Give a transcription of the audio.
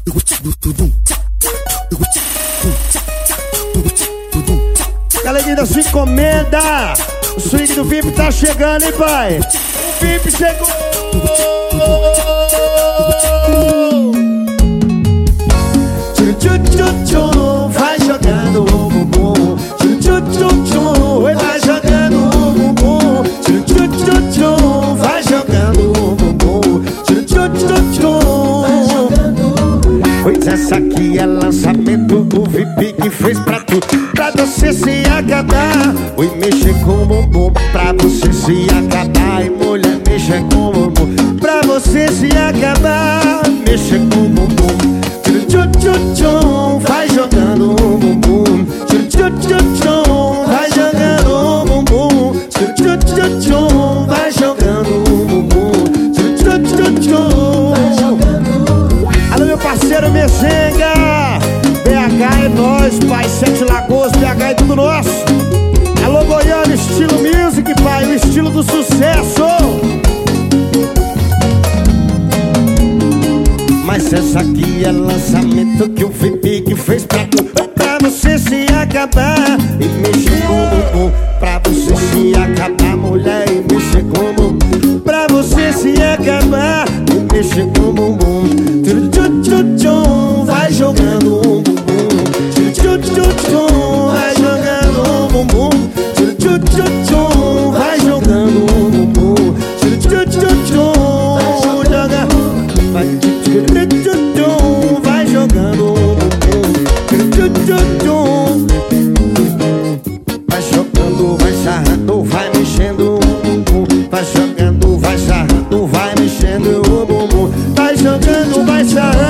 Galerinha da sua encomenda, o swing do VIP tá chegando, hein, pai? O VIP chegou! Tchum, vai jogando o bumbum. Tchum, vai jogando o bumbum. Tchum, vai jogando o bumbum. Pois essa aqui é lançamento do VIP que fez pra tu, pra você se acabar. Oi, mexer com o bumbum, pra você se acabar. E mulher, mexer com o bumbum, pra você se acabar. Mexer com o bumbum. Vai jogando o bumbum. Vai jogando o bumbum. Vai jogando o bumbum. Alô, meu parceiro Mezenga, BH é nós, pai. Sete Lagoas, BH é tudo nosso. Alô, Goiânia, estilo music, pai, o estilo do sucesso. Mas essa aqui é lançamento que o VIP que fez pra tu, pra você se acabar. E mexer com o bumbum, pra você se acabar, mulher. E mexer com o bumbum, pra você se acabar. E mexer com o bumbum. Vai jogando o bumbum. Vai jogando o bumbum. Vai jogando o bumbum. Vai jogando o bumbum. Vai jogando, vai sarrando, vai mexendo o bumbum. Vai jogando, vai sarrando, vai mexendo o bumbum. Vai jogando, vai sarrando.